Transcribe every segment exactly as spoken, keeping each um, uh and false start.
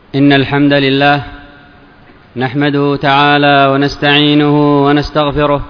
إن الحمد لله نحمده تعالى ونستعينه ونستغفره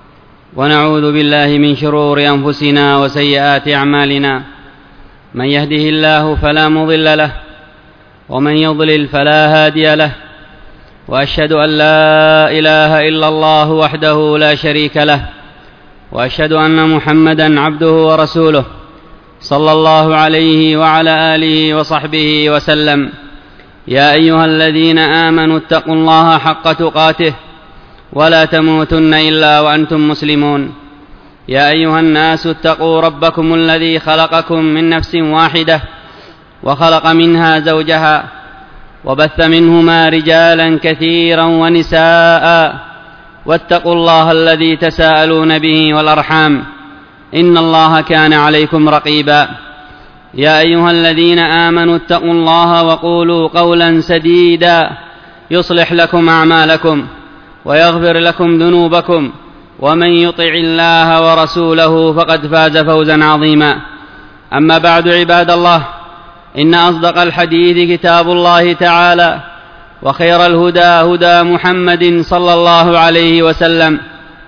ونعوذ بالله من شرور أنفسنا وسيئات أعمالنا. من يهده الله فلا مضل له ومن يضلل فلا هادي له، وأشهد أن لا إله إلا الله وحده لا شريك له، وأشهد أن محمدا عبده ورسوله صلى الله عليه وعلى آله وصحبه وسلم. يا أيها الذين آمنوا اتقوا الله حق تقاته ولا تموتن إلا وأنتم مسلمون. يا أيها الناس اتقوا ربكم الذي خلقكم من نفس واحدة وخلق منها زوجها وبث منهما رجالا كثيرا ونساء، واتقوا الله الذي تساءلون به والأرحام إن الله كان عليكم رقيبا. يا أيها الذين آمنوا اتقوا الله وقولوا قولا سديدا يصلح لكم أعمالكم ويغفر لكم ذنوبكم، ومن يطع الله ورسوله فقد فاز فوزا عظيما. أما بعد، عباد الله، إن أصدق الحديث كتاب الله تعالى، وخير الهدى هدى محمد صلى الله عليه وسلم،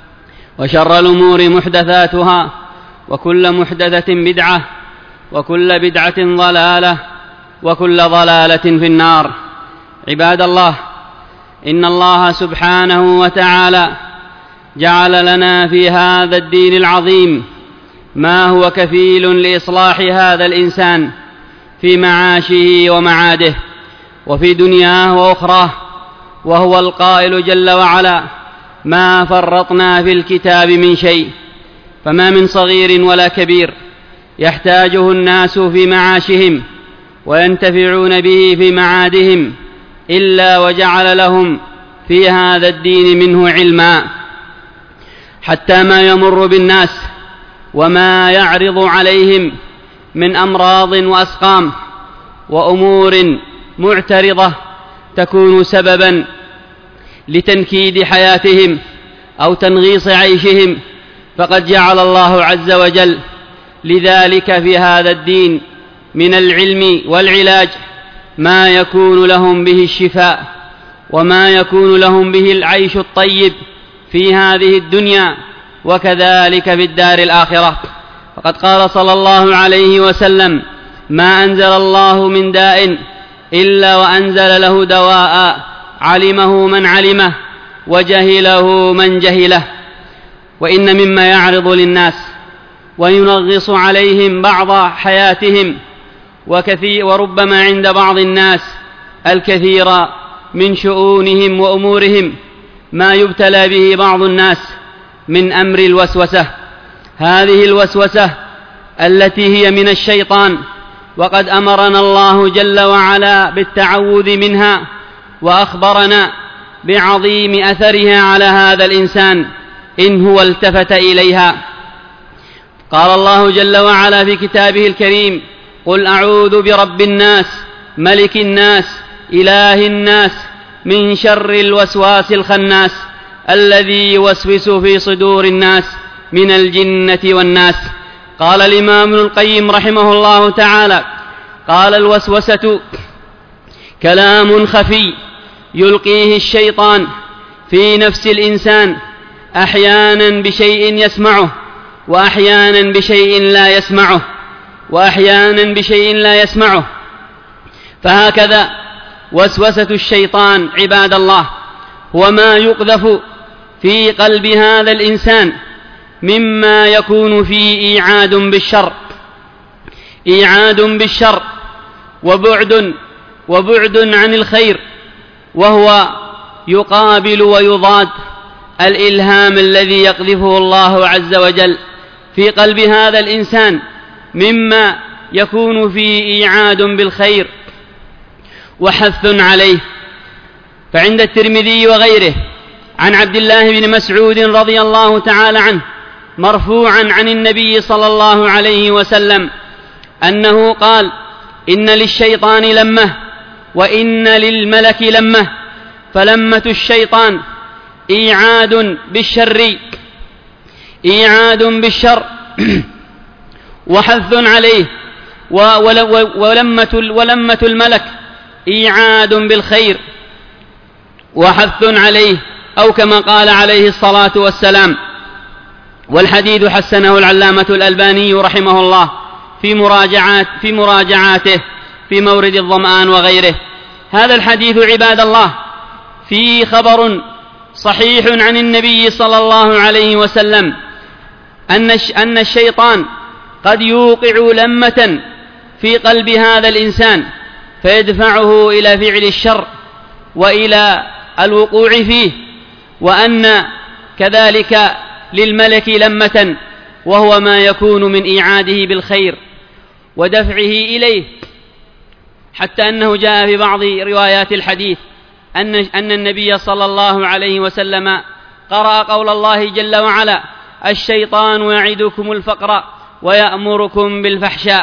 وشر الأمور محدثاتها، وكل محدثة بدعة، وكل بدعة ضلالة، وكل ضلالة في النار. عباد الله، إن الله سبحانه وتعالى جعل لنا في هذا الدين العظيم ما هو كفيل لإصلاح هذا الإنسان في معاشه ومعاده وفي دنياه وأخراه، وهو القائل جل وعلا: ما فرطنا في الكتاب من شيء. فما من صغير ولا كبير يحتاجه الناس في معاشهم وينتفعون به في معادهم إلا وجعل لهم في هذا الدين منه علما، حتى ما يمر بالناس وما يعرض عليهم من أمراض وأسقام وأمور معترضة تكون سببا لتنكيد حياتهم أو تنغيص عيشهم، فقد جعل الله عز وجل لذلك في هذا الدين من العلم والعلاج ما يكون لهم به الشفاء، وما يكون لهم به العيش الطيب في هذه الدنيا، وكذلك في الدار الآخرة. فقد قال صلى الله عليه وسلم: ما أنزل الله من داء إلا وأنزل له دواء علمه من علمه وجهله من جهله. وإن مما يعرض للناس وينغص عليهم بعض حياتهم وكثير وربما عند بعض الناس الكثير من شؤونهم وأمورهم ما يبتلى به بعض الناس من أمر الوسوسة. هذه الوسوسة التي هي من الشيطان، وقد أمرنا الله جل وعلا بالتعوذ منها، وأخبرنا بعظيم أثرها على هذا الإنسان إن هو التفت إليها. قال الله جل وعلا في كتابه الكريم: قل أعوذ برب الناس ملك الناس إله الناس من شر الوسواس الخناس الذي يوسوس في صدور الناس من الجنة والناس. قال الإمام ابن القيم رحمه الله تعالى: قال: الوسوسة كلام خفي يلقيه الشيطان في نفس الإنسان، أحيانا بشيء يسمعه وأحيانا بشيء لا يسمعه وأحيانا بشيء لا يسمعه فهكذا وسوسة الشيطان عباد الله هو ما يقذف في قلب هذا الإنسان مما يكون فيه إيعاد بالشر إيعاد بالشر وبعد وبعد عن الخير، وهو يقابل ويضاد الإلهام الذي يقذفه الله عز وجل في قلب هذا الإنسان مما يكون فيه إيعاد بالخير وحث عليه. فعند الترمذي وغيره عن عبد الله بن مسعود رضي الله تعالى عنه مرفوعا عن النبي صلى الله عليه وسلم أنه قال: إن للشيطان لمة وإن للملك لمة، فلمة الشيطان إيعاد بالشر إيعاد بالشر وحث عليه، ولمة, ولمة الملك إيعاد بالخير وحث عليه، أو كما قال عليه الصلاة والسلام. والحديث حسنه العلامة الألباني رحمه الله في مراجعات في مراجعاته في مورد الظمآن وغيره. هذا الحديث عباد الله فيه خبر صحيح عن النبي صلى الله عليه وسلم أن أن الشيطان قد يوقع لمة في قلب هذا الإنسان فيدفعه إلى فعل الشر وإلى الوقوع فيه، وأن كذلك للملك لمة وهو ما يكون من إيعاده بالخير ودفعه إليه، حتى أنه جاء في بعض روايات الحديث أن أن النبي صلى الله عليه وسلم قرأ قول الله جل وعلا: الشيطان يعدكم الفقر ويأمركم بالفحشاء.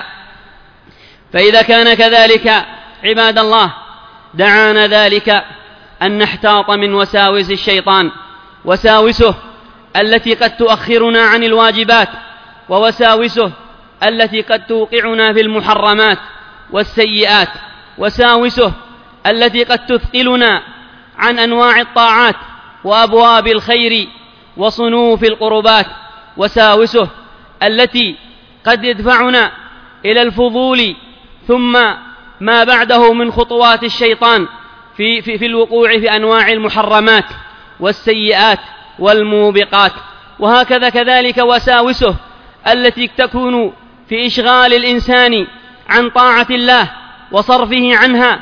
فإذا كان كذلك عباد الله دعانا ذلك أن نحتاط من وساوس الشيطان، وساوسه التي قد تؤخرنا عن الواجبات، ووساوسه التي قد توقعنا في المحرمات والسيئات، وساوسه التي قد تثقلنا عن أنواع الطاعات وأبواب الخير وصنوف القربات، وساوسه التي قد يدفعنا إلى الفضول ثم ما بعده من خطوات الشيطان في, في, في الوقوع في أنواع المحرمات والسيئات والموبقات. وهكذا كذلك وساوسه التي تكون في إشغال الإنسان عن طاعة الله وصرفه عنها،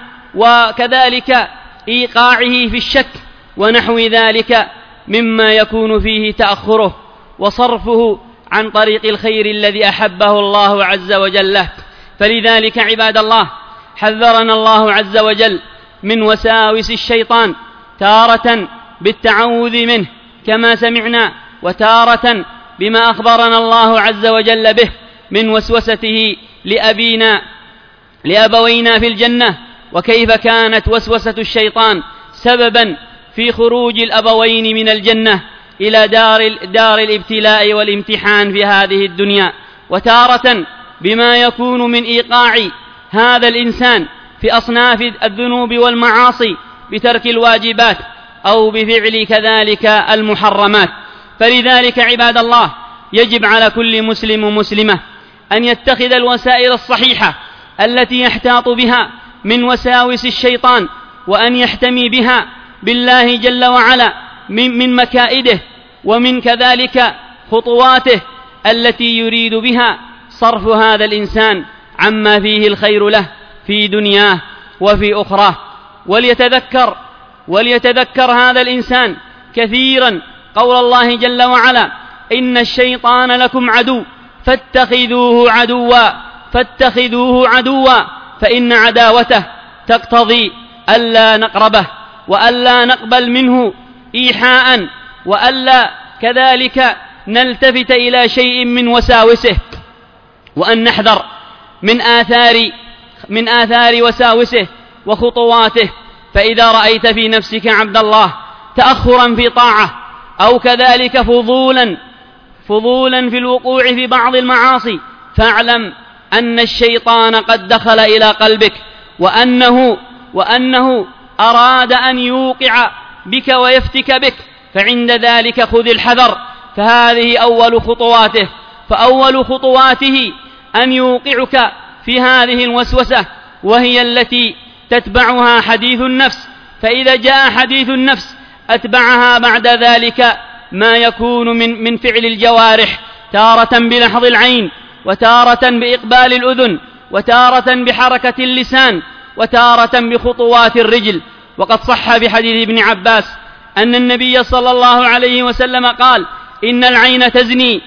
وكذلك إيقاعه في الشك ونحو ذلك مما يكون فيه تأخره وصرفه عن طريق الخير الذي أحبه الله عز وجل له. فلذلك عباد الله حذرنا الله عز وجل من وساوس الشيطان، تارة بالتعوذ منه كما سمعنا، وتارة بما أخبرنا الله عز وجل به من وسوسته لأبينا لأبوينا في الجنة، وكيف كانت وسوسة الشيطان سببا في خروج الأبوين من الجنة إلى دار, دار الابتلاء والامتحان في هذه الدنيا، وتارة بما يكون من إيقاع هذا الإنسان في أصناف الذنوب والمعاصي بترك الواجبات أو بفعل كذلك المحرمات. فلذلك عباد الله يجب على كل مسلم ومسلمة أن يتخذ الوسائل الصحيحة التي يحتاط بها من وساوس الشيطان، وأن يحتمي بها بالله جل وعلا من مكائده ومن كذلك خطواته التي يريد بها صرف هذا الإنسان عما فيه الخير له في دنياه وفي أخراه. وليتذكر وليتذكر هذا الإنسان كثيرا قول الله جل وعلا: إن الشيطان لكم عدو فاتخذوه عدوا فاتخذوه عدوا فإن عداوته تقتضي ألا نقربه وألا نقبل منه إيحاء، وألا كذلك نلتفت إلى شيء من وساوسه، وأن نحذر من آثار من آثار وساوسه وخطواته. فإذا رأيت في نفسك عبد الله تأخرا في طاعة أو كذلك فضولا فضولا في الوقوع في بعض المعاصي، فاعلم أن الشيطان قد دخل إلى قلبك، وأنه وأنه أراد أن يوقع بك ويفتك بك، فعند ذلك خذ الحذر. فهذه أول خطواته فأول خطواته أن يوقعك في هذه الوسوسة، وهي التي تتبعها حديث النفس. فإذا جاء حديث النفس أتبعها بعد ذلك ما يكون من من فعل الجوارح، تارة بلحظ العين، وتارة بإقبال الأذن، وتارة بحركة اللسان، وتارة بخطوات الرجل. وقد صح بحديث ابن عباس أن النبي صلى الله عليه وسلم قال: إن العين تزني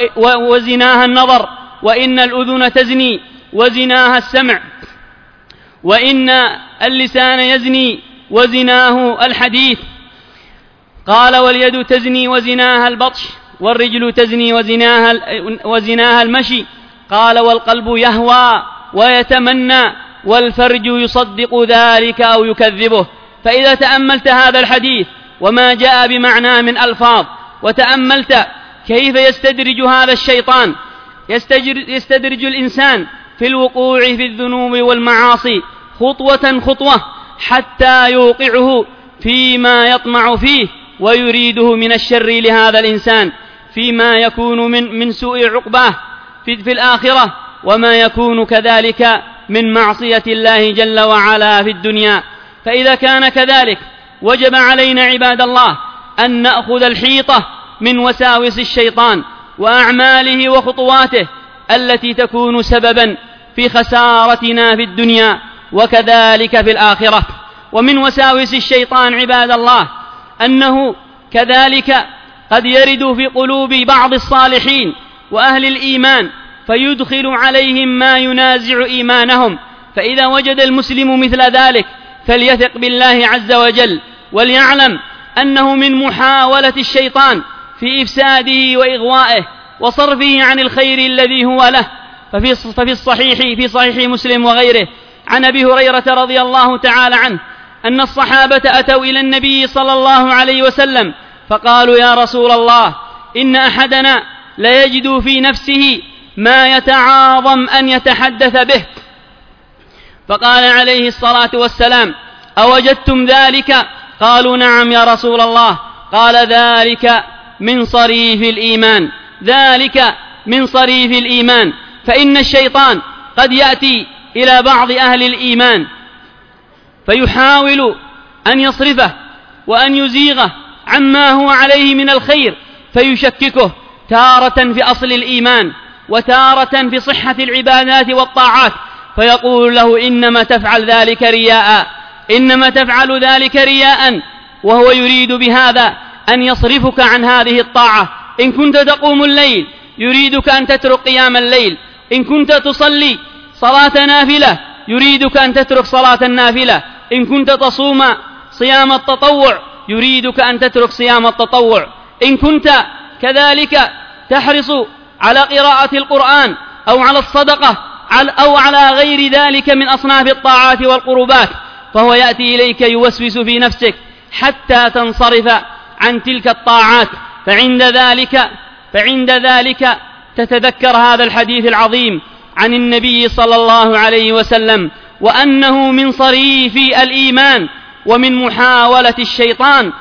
وزناها النظر، وإن الأذن تزني وزناها السمع، وإن اللسان يزني وزناه الحديث. قال: واليد تزني وزناها البطش، والرجل تزني وزناها, وزناها المشي. قال: والقلب يهوى ويتمنى، والفرج يصدق ذلك أو يكذبه. فإذا تأملت هذا الحديث وما جاء بمعناه من ألفاظ، وتأملت كيف يستدرج هذا الشيطان يستدرج الإنسان في الوقوع في الذنوب والمعاصي خطوة خطوة حتى يوقعه فيما يطمع فيه ويريده من الشر لهذا الإنسان، فيما يكون من, من سوء عقباه في, في الآخرة، وما يكون كذلك من معصية الله جل وعلا في الدنيا. فإذا كان كذلك وجب علينا عباد الله أن نأخذ الحيطة من وساوس الشيطان وأعماله وخطواته التي تكون سببا في خسارتنا في الدنيا وكذلك في الآخرة. ومن وساوس الشيطان عباد الله أنه كذلك قد يرد في قلوب بعض الصالحين وأهل الإيمان فيدخل عليهم ما ينازع إيمانهم، فإذا وجد المسلم مثل ذلك فليثق بالله عز وجل، وليعلم أنه من محاولة الشيطان في إفساده وإغوائه وصرفه عن الخير الذي هو له. ففي ففي الصحيح في صحيح مسلم وغيره عن أبي هريرة رضي الله تعالى عنه أن الصحابة أتوا إلى النبي صلى الله عليه وسلم فقالوا: يا رسول الله، إن أحدنا ليجد في نفسه ما يتعاظم أن يتحدث به. فقال عليه الصلاة والسلام: أوجدتم ذلك؟ قالوا: نعم يا رسول الله. قال: ذلك من صريف الإيمان، ذلك من صريف الإيمان. فإن الشيطان قد يأتي إلى بعض أهل الإيمان فيحاول أن يصرفه وأن يزيغه عما هو عليه من الخير، فيشككه تارة في أصل الإيمان وتارة في صحة العبادات والطاعات، فيقول له: إنما تفعل ذلك رياء، إنما تفعل ذلك رياء، وهو يريد بهذا أن يصرفك عن هذه الطاعة. إن كنت تقوم الليل يريدك أن تترك قيام الليل، إن كنت تصلي صلاة نافلة يريدك أن تترك صلاة النافلة، إن كنت تصوم صيام التطوع يريدك أن تترك صيام التطوع، إن كنت كذلك تحرص على قراءة القرآن أو على الصدقة أو على غير ذلك من أصناف الطاعات والقربات، فهو يأتي إليك يوسوس في نفسك حتى تنصرف عن تلك الطاعات. فعند ذلك فعند ذلك تتذكر هذا الحديث العظيم عن النبي صلى الله عليه وسلم، وأنه من صريف الإيمان ومن محاولة الشيطان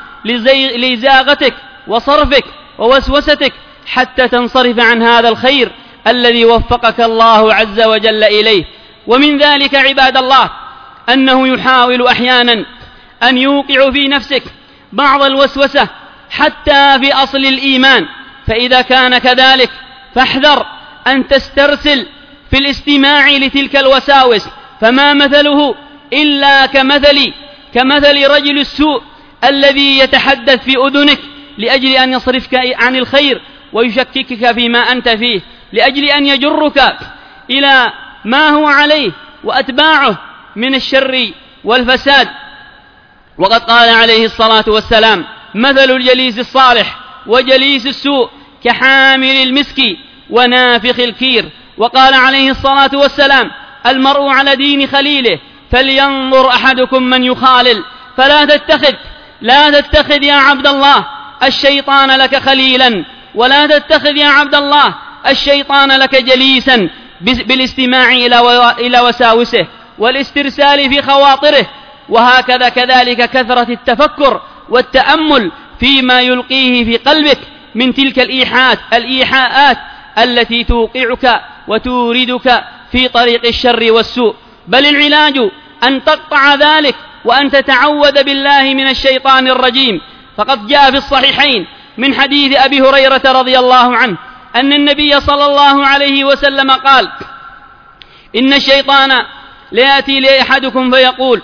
لزاغتك وصرفك ووسوستك حتى تنصرف عن هذا الخير الذي وفقك الله عز وجل إليه. ومن ذلك عباد الله أنه يحاول أحيانا أن يوقع في نفسك بعض الوسوسة حتى في أصل الإيمان، فإذا كان كذلك فاحذر أن تسترسل في الاستماع لتلك الوساوس، فما مثله إلا كمثل كمثل رجل السوء الذي يتحدث في أذنك لأجل أن يصرفك عن الخير ويشككك فيما أنت فيه، لأجل أن يجرك إلى ما هو عليه وأتباعه من الشر والفساد. وقد قال عليه الصلاة والسلام: مثل الجليس الصالح وجليس السوء كحامل المسك ونافخ الكير. وقال عليه الصلاة والسلام: المرء على دين خليله فلينظر أحدكم من يخالل. فلا تتخذ لا تتخذ يا عبد الله الشيطان لك خليلا، ولا تتخذ يا عبد الله الشيطان لك جليسا بالاستماع إلى وساوسه والاسترسال في خواطره. وهكذا كذلك كثرة التفكر والتأمل فيما يلقيه في قلبك من تلك الإيحاءات الإيحاءات التي توقعك وتوردك في طريق الشر والسوء. بل العلاج أن تقطع ذلك وأن تتعوذ بالله من الشيطان الرجيم. فقد جاء في الصحيحين من حديث أبي هريرة رضي الله عنه أن النبي صلى الله عليه وسلم قال: إن الشيطان ليأتي لأحدكم فيقول: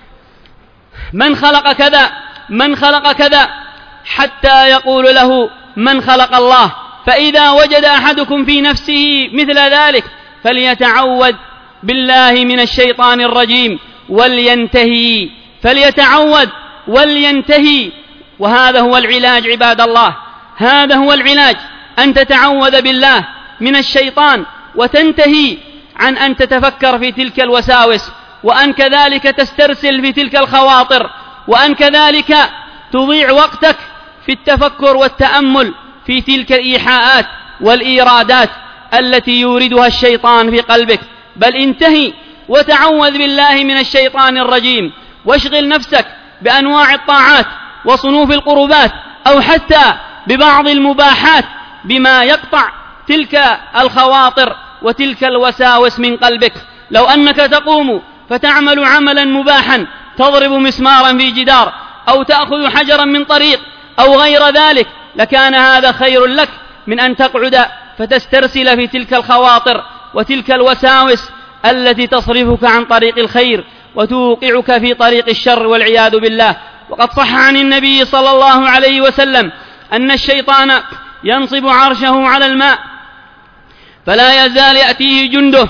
من خلق كذا من خلق كذا، حتى يقول له: من خلق الله. فإذا وجد أحدكم في نفسه مثل ذلك فليتعوذ بالله من الشيطان الرجيم ولينتهي فليتعوذ ولينتهي. وهذا هو العلاج عباد الله، هذا هو العلاج، أن تتعوذ بالله من الشيطان وتنتهي عن أن تتفكر في تلك الوساوس، وأن كذلك تسترسل في تلك الخواطر، وأن كذلك تضيع وقتك في التفكر والتأمل في تلك الإيحاءات والإيرادات التي يوردها الشيطان في قلبك. بل انتهي وتعوذ بالله من الشيطان الرجيم، واشغل نفسك بأنواع الطاعات وصنوف القربات أو حتى ببعض المباحات بما يقطع تلك الخواطر وتلك الوساوس من قلبك. لو أنك تقوم فتعمل عملا مباحا، تضرب مسمارا في جدار أو تأخذ حجرا من طريق أو غير ذلك، لكان هذا خير لك من أن تقعد فتسترسل في تلك الخواطر وتلك الوساوس التي تصرفك عن طريق الخير وتوقعك في طريق الشر والعياذ بالله. وقد صح عن النبي صلى الله عليه وسلم أن الشيطان ينصب عرشه على الماء، فلا يزال يأتيه جنده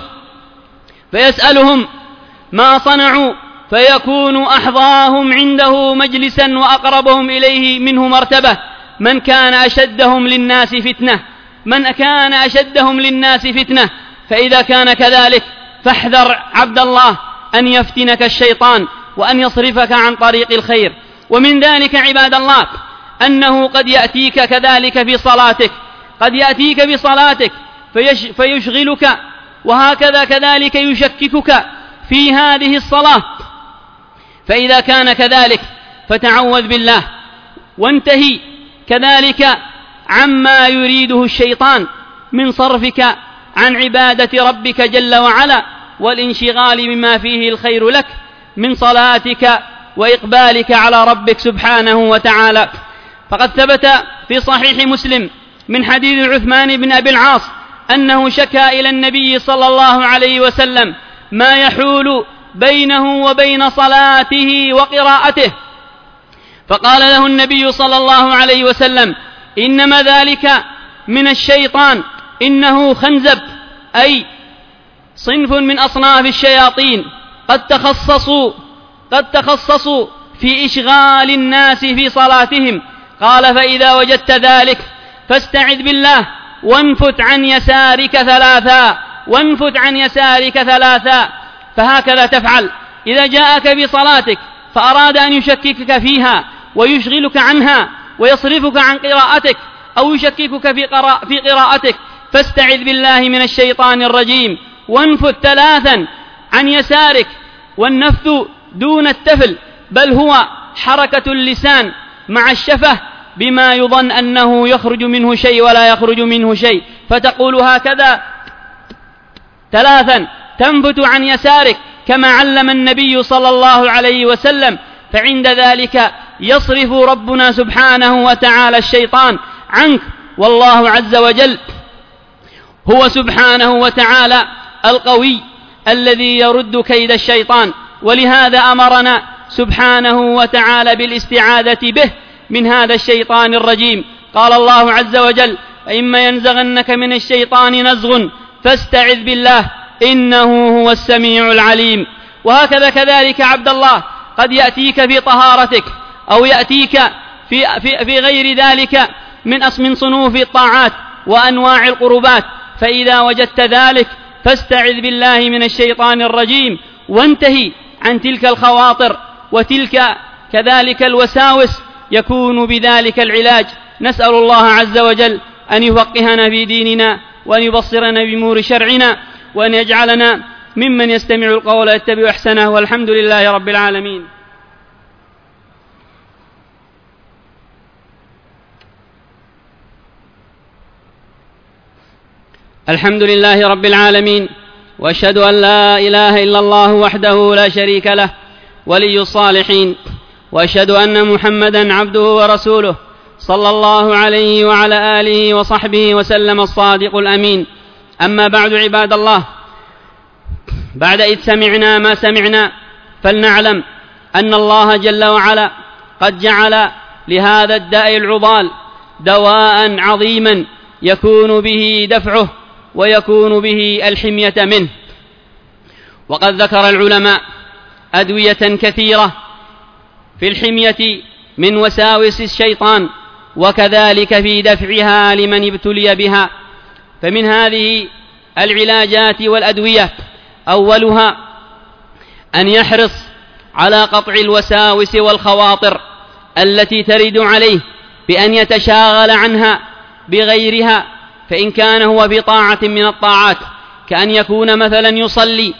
فيسألهم ما صنعوا، فيكون أحظاهم عنده مجلسا وأقربهم إليه منه مرتبة من كان أشدهم للناس فتنة من كان أشدهم للناس فتنة فإذا كان كذلك فاحذر عبد الله أن يفتنك الشيطان وأن يصرفك عن طريق الخير. ومن ذلك عباد الله أنه قد يأتيك كذلك في صلاتك قد يأتيك بصلاتك فيش فيشغلك، وهكذا كذلك يشككك في هذه الصلاة، فإذا كان كذلك فتعوذ بالله وانتهي كذلك عما يريده الشيطان من صرفك عن عبادة ربك جل وعلا والانشغال بما فيه الخير لك من صلاتك وإقبالك على ربك سبحانه وتعالى. فقد ثبت في صحيح مسلم من حديث عثمان بن أبي العاص أنه شكى إلى النبي صلى الله عليه وسلم ما يحول بينه وبين صلاته وقراءته، فقال له النبي صلى الله عليه وسلم إنما ذلك من الشيطان، إنه خنزب، أي صنف من أصناف الشياطين قد تخصصوا قد تخصصوا في إشغال الناس في صلاتهم. قال فإذا وجدت ذلك فاستعذ بالله وانفت عن يسارك ثلاثا وانفت عن يسارك ثلاثا فهكذا تفعل إذا جاءك بصلاتك فأراد أن يشككك فيها ويشغلك عنها ويصرفك عن قراءتك أو يشككك في, قراء في قراءتك، فاستعذ بالله من الشيطان الرجيم وانفت ثلاثا عن يسارك. والنفث دون التفل، بل هو حركة اللسان مع الشفة بما يظن أنه يخرج منه شيء ولا يخرج منه شيء، فتقول هكذا ثلاثا تنفت عن يسارك كما علم النبي صلى الله عليه وسلم. فعند ذلك يصرف ربنا سبحانه وتعالى الشيطان عنك، والله عز وجل هو سبحانه وتعالى القوي الذي يرد كيد الشيطان. ولهذا أمرنا سبحانه وتعالى بالاستعاذة به من هذا الشيطان الرجيم. قال الله عز وجل فإما ينزغنك من الشيطان نزغ فاستعذ بالله إنه هو السميع العليم. وهكذا كذلك عبد الله قد يأتيك في طهارتك أو يأتيك في, في, في غير ذلك من من صنوف الطاعات وأنواع القربات، فإذا وجدت ذلك فاستعذ بالله من الشيطان الرجيم وانتهي عن تلك الخواطر وتلك كذلك الوساوس، يكون بذلك العلاج. نسأل الله عز وجل أن يفقهنا في ديننا وأن يبصرنا بأمور شرعنا وأن يجعلنا ممن يستمع القول ويتبع أحسنه، والحمد لله رب العالمين. الحمد لله رب العالمين، وأشهد أن لا إله إلا الله وحده لا شريك له ولي الصالحين، وأشهد أن محمدا عبده ورسوله صلى الله عليه وعلى آله وصحبه وسلم الصادق الأمين. أما بعد عباد الله، بعد إذ سمعنا ما سمعنا فلنعلم أن الله جل وعلا قد جعل لهذا الداء العضال دواء عظيما يكون به دفعه ويكون به الحمية منه. وقد ذكر العلماء أدوية كثيرة في الحمية من وساوس الشيطان وكذلك في دفعها لمن ابتلي بها. فمن هذه العلاجات والأدوية أولها أن يحرص على قطع الوساوس والخواطر التي ترد عليه بأن يتشاغل عنها بغيرها، فإن كان هو في طاعة من الطاعات كأن يكون مثلا يصلي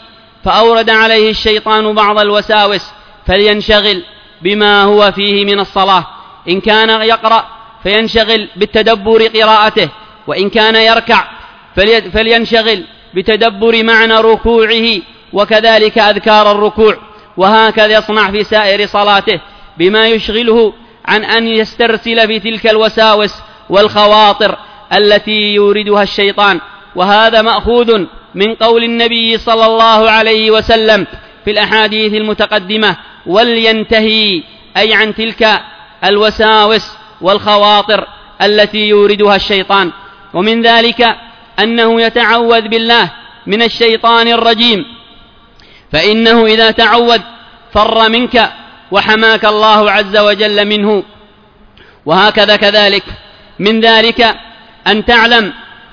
فأورد عليه الشيطان بعض الوساوس فلينشغل بما هو فيه من الصلاة. إن كان يقرأ فينشغل بالتدبر قراءته، وإن كان يركع فلينشغل بتدبر معنى ركوعه وكذلك أذكار الركوع، وهكذا يصنع في سائر صلاته بما يشغله عن أن يسترسل في تلك الوساوس والخواطر التي يوردها الشيطان. وهذا مأخوذ من قول النبي صلى الله عليه وسلم في الأحاديث المتقدمة: ولينتهي، أي عن تلك الوساوس والخواطر التي يوردها الشيطان. ومن ذلك أنه يتعوذ بالله من الشيطان الرجيم، فإنه إذا تعوذ فر منك وحماك الله عز وجل منه. وهكذا كذلك من ذلك أن تعلم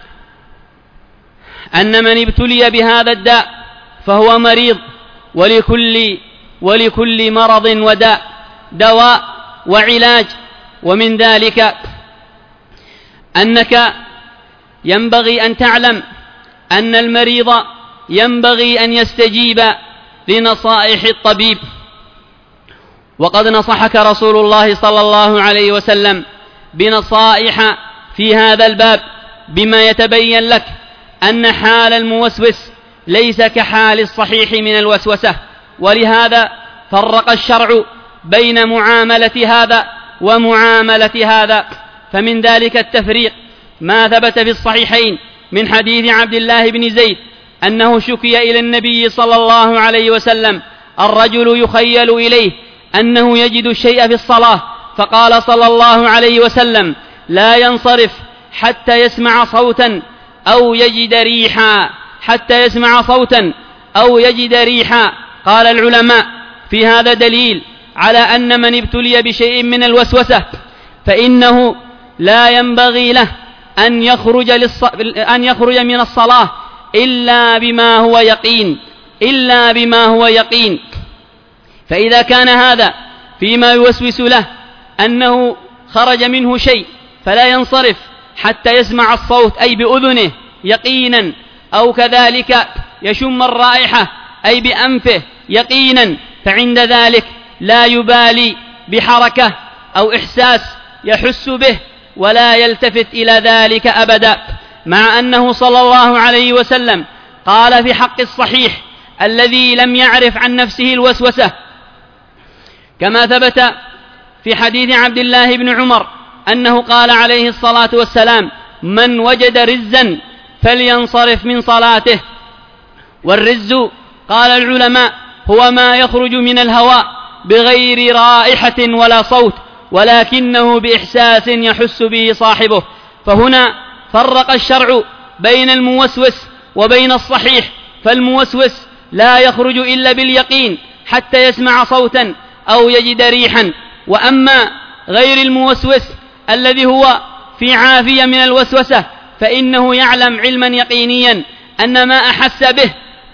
أن من ابتلي بهذا الداء فهو مريض، ولكل, ولكل مرض وداء دواء وعلاج. ومن ذلك أنك ينبغي أن تعلم أن المريض ينبغي أن يستجيب لنصائح الطبيب، وقد نصحك رسول الله صلى الله عليه وسلم بنصائح في هذا الباب، بما يتبين لك أن حال الموسوس ليس كحال الصحيح من الوسوسة. ولهذا فرق الشرع بين معاملة هذا ومعاملة هذا. فمن ذلك التفريق ما ثبت في الصحيحين من حديث عبد الله بن زيد أنه شكي إلى النبي صلى الله عليه وسلم الرجل يخيل إليه أنه يجد الشيء في الصلاة، فقال صلى الله عليه وسلم: لا ينصرف حتى يسمع صوتا أو يجد ريحا، حتى يسمع صوتا أو يجد ريحا. قال العلماء: في هذا دليل على أن من ابتلي بشيء من الوسوسة فإنه لا ينبغي له أن يخرج, للص... أن يخرج من الصلاة إلا بما هو يقين، إلا بما هو يقين. فإذا كان هذا فيما يوسوس له أنه خرج منه شيء فلا ينصرف حتى يسمع الصوت أي بأذنه يقينا، أو كذلك يشم الرائحة أي بأنفه يقينا، فعند ذلك لا يبالي بحركة أو إحساس يحس به ولا يلتفت إلى ذلك أبدا. مع أنه صلى الله عليه وسلم قال في حق الصحيح الذي لم يعرف عن نفسه الوسوسة، كما ثبت في حديث عبد الله بن عمر أنه قال عليه الصلاة والسلام: من وجد رزا فلينصرف من صلاته. والرز قال العلماء هو ما يخرج من الهواء بغير رائحة ولا صوت، ولكنه بإحساس يحس به صاحبه. فهنا فرق الشرع بين الموسوس وبين الصحيح، فالموسوس لا يخرج إلا باليقين حتى يسمع صوتا أو يجد ريحا. وأما غير الموسوس الذي هو في عافية من الوسوسة فإنه يعلم علما يقينيا أن ما أحس به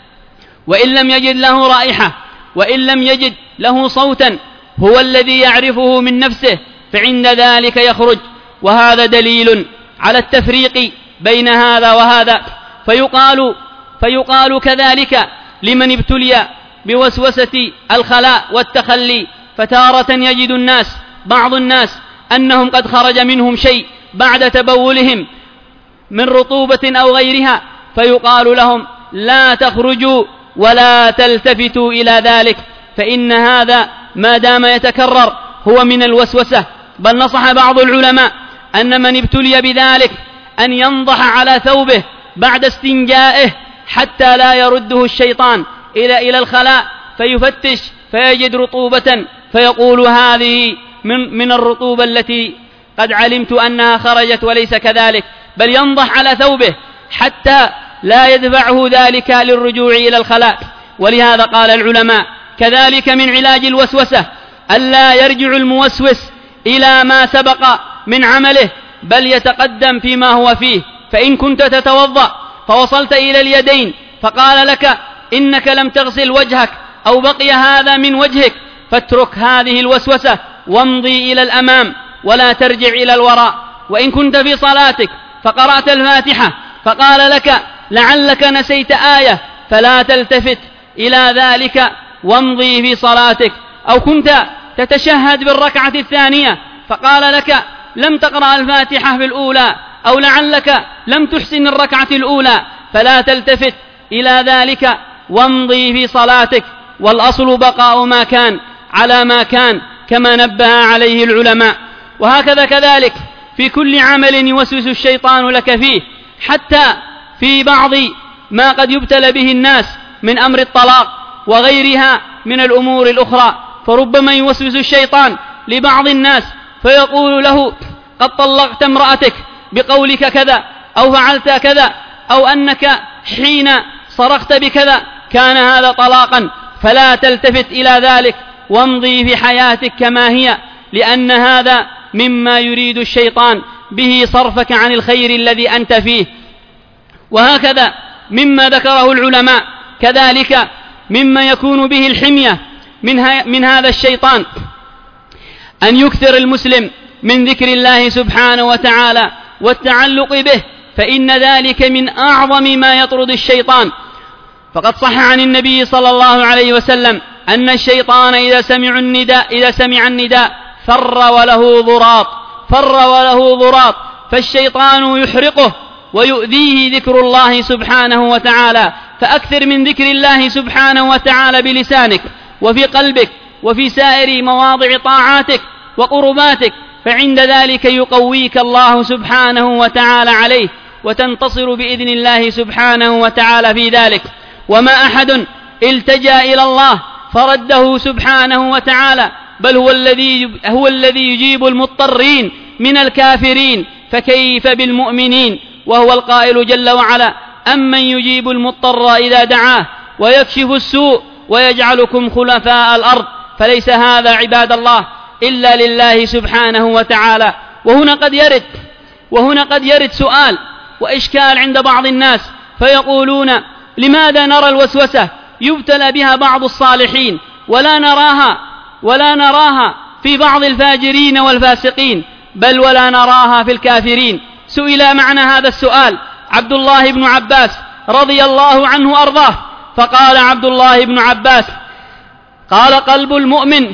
وإن لم يجد له رائحة وإن لم يجد له صوتا هو الذي يعرفه من نفسه، فعند ذلك يخرج. وهذا دليل على التفريق بين هذا وهذا. فيقال, فيقال كذلك لمن ابتلي بوسوسة الخلاء والتخلي، فتارة يجد الناس بعض الناس أنهم قد خرج منهم شيء بعد تبولهم من رطوبة أو غيرها، فيقال لهم: لا تخرجوا ولا تلتفتوا إلى ذلك، فإن هذا ما دام يتكرر هو من الوسوسة. بل نصح بعض العلماء أن من ابتلي بذلك أن ينضح على ثوبه بعد استنجائه حتى لا يرده الشيطان إلى إلى الخلاء فيفتش فيجد رطوبة فيقول: هذه من, من الرطوبة التي قد علمت أنها خرجت، وليس كذلك، بل ينضح على ثوبه حتى لا يدفعه ذلك للرجوع إلى الخلاء. ولهذا قال العلماء كذلك من علاج الوسوسة ألا يرجع الموسوس إلى ما سبق من عمله، بل يتقدم فيما هو فيه. فإن كنت تتوضأ فوصلت إلى اليدين فقال لك إنك لم تغسل وجهك أو بقي هذا من وجهك، فاترك هذه الوسوسة وامضي إلى الأمام ولا ترجع إلى الوراء. وإن كنت في صلاتك فقرأت الفاتحة فقال لك لعلك نسيت آية، فلا تلتفت إلى ذلك وامضي في صلاتك. أو كنت تتشهد بالركعة الثانية فقال لك لم تقرأ الفاتحة في الأولى، أو لعلك لم تحسن الركعة الأولى، فلا تلتفت إلى ذلك وامضي في صلاتك، والأصل بقاء ما كان على ما كان كما نبه عليه العلماء. وهكذا كذلك في كل عمل يوسوس الشيطان لك فيه، حتى في بعض ما قد يبتلى به الناس من أمر الطلاق وغيرها من الأمور الأخرى، فربما يوسوس الشيطان لبعض الناس فيقول له قد طلقت امرأتك بقولك كذا، أو فعلت كذا، أو أنك حين صرخت بكذا كان هذا طلاقا، فلا تلتفت إلى ذلك وامضي في حياتك كما هي، لأن هذا مما يريد الشيطان به صرفك عن الخير الذي أنت فيه. وهكذا مما ذكره العلماء كذلك مما يكون به الحمية من هذا الشيطان أن يكثر المسلم من ذكر الله سبحانه وتعالى والتعلق به، فإن ذلك من أعظم ما يطرد الشيطان. فقد صح عن النبي صلى الله عليه وسلم أن الشيطان إذا سمع النداء إذا سمع النداء فر وله ضراط فر وله ضراط فالشيطان يحرقه ويؤذيه ذكر الله سبحانه وتعالى. فأكثر من ذكر الله سبحانه وتعالى بلسانك وفي قلبك وفي سائر مواضع طاعاتك وقرباتك، فعند ذلك يقويك الله سبحانه وتعالى عليه، وتنتصر بإذن الله سبحانه وتعالى في ذلك. وما أحد التجأ إلى الله فرده سبحانه وتعالى، بل هو الذي هو الذي يجيب المضطرين من الكافرين، فكيف بالمؤمنين؟ وهو القائل جل وعلا: أمن يجيب المضطر إذا دعاه ويكشف السوء ويجعلكم خلفاء الأرض. فليس هذا عباد الله إلا لله سبحانه وتعالى. وهنا قد يرد وهنا قد يرد سؤال وإشكال عند بعض الناس، فيقولون: لماذا نرى الوسوسة يبتلى بها بعض الصالحين ولا نراها ولا نراها في بعض الفاجرين والفاسقين، بل ولا نراها في الكافرين؟ سئل معنى هذا السؤال عبد الله بن عباس رضي الله عنه وأرضاه، فقال عبد الله بن عباس: قال قلب المؤمن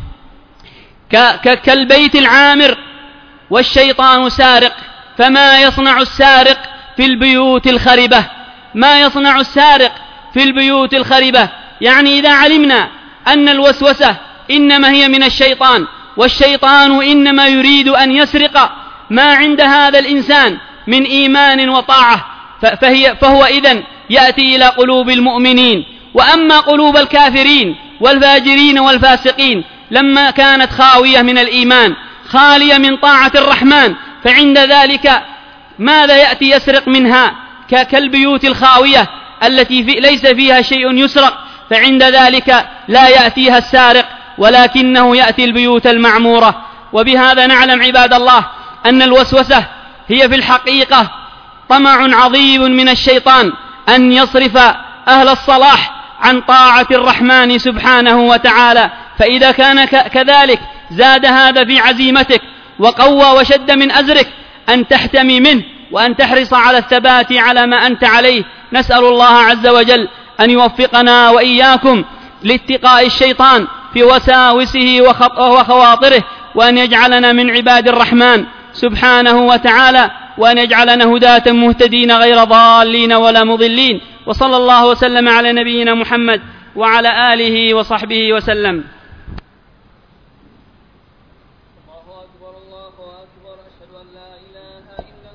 كالبيت العامر والشيطان سارق، فما يصنع السارق في البيوت الخربة ما يصنع السارق في البيوت الخربة يعني إذا علمنا أن الوسوسة إنما هي من الشيطان، والشيطان إنما يريد أن يسرق ما عند هذا الإنسان من إيمان وطاعة، فهي فهو إذن يأتي إلى قلوب المؤمنين. وأما قلوب الكافرين والفاجرين والفاسقين لما كانت خاوية من الإيمان خالية من طاعة الرحمن، فعند ذلك ماذا يأتي يسرق منها؟ كالبيوت الخاوية التي في ليس فيها شيء يسرق، فعند ذلك لا يأتيها السارق، ولكنه يأتي البيوت المعمورة. وبهذا نعلم عباد الله أن الوسوسة هي في الحقيقة طمع عظيم من الشيطان أن يصرف أهل الصلاح عن طاعة الرحمن سبحانه وتعالى. فإذا كان كذلك زاد هذا في عزيمتك وقوى وشد من أزرك أن تحتمي منه وأن تحرص على الثبات على ما أنت عليه. نسأل الله عز وجل أن يوفقنا وإياكم لاتقاء الشيطان في وساوسه وخواطره، وأن يجعلنا من عباد الرحمن سبحانه وتعالى، وأن يجعلنا هداة مهتدين غير ضالين ولا مضلين. وصلى الله وسلم على نبينا محمد وعلى آله وصحبه وسلم. الله أكبر الله أكبر، أشهد أن لا إله إلا